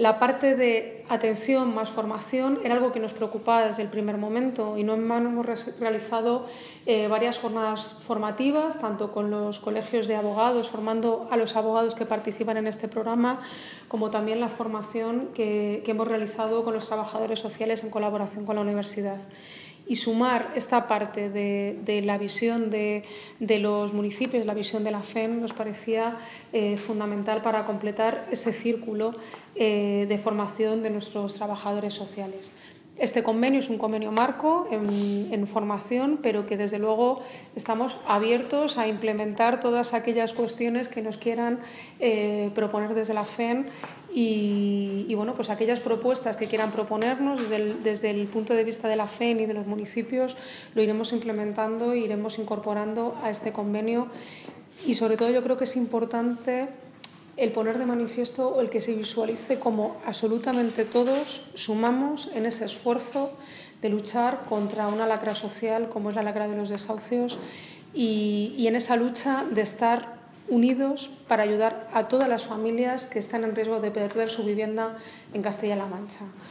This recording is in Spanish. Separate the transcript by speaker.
Speaker 1: La parte de atención más formación era algo que nos preocupaba desde el primer momento y no en vano hemos realizado varias jornadas formativas, tanto con los colegios de abogados, formando a los abogados que participan en este programa, como también la formación que hemos realizado con los trabajadores sociales en colaboración con la universidad. Y sumar esta parte de la visión de los municipios, la visión de la FEN, nos parecía fundamental para completar ese círculo de formación de nuestros trabajadores sociales. Este convenio es un convenio marco en formación, pero que desde luego estamos abiertos a implementar todas aquellas cuestiones que nos quieran proponer desde la FEN y bueno, pues aquellas propuestas que quieran proponernos desde el punto de vista de la FEN y de los municipios lo iremos implementando e iremos incorporando a este convenio y sobre todo yo creo que es importante el poner de manifiesto o el que se visualice como absolutamente todos sumamos en ese esfuerzo de luchar contra una lacra social como es la lacra de los desahucios y en esa lucha de estar unidos para ayudar a todas las familias que están en riesgo de perder su vivienda en Castilla-La Mancha.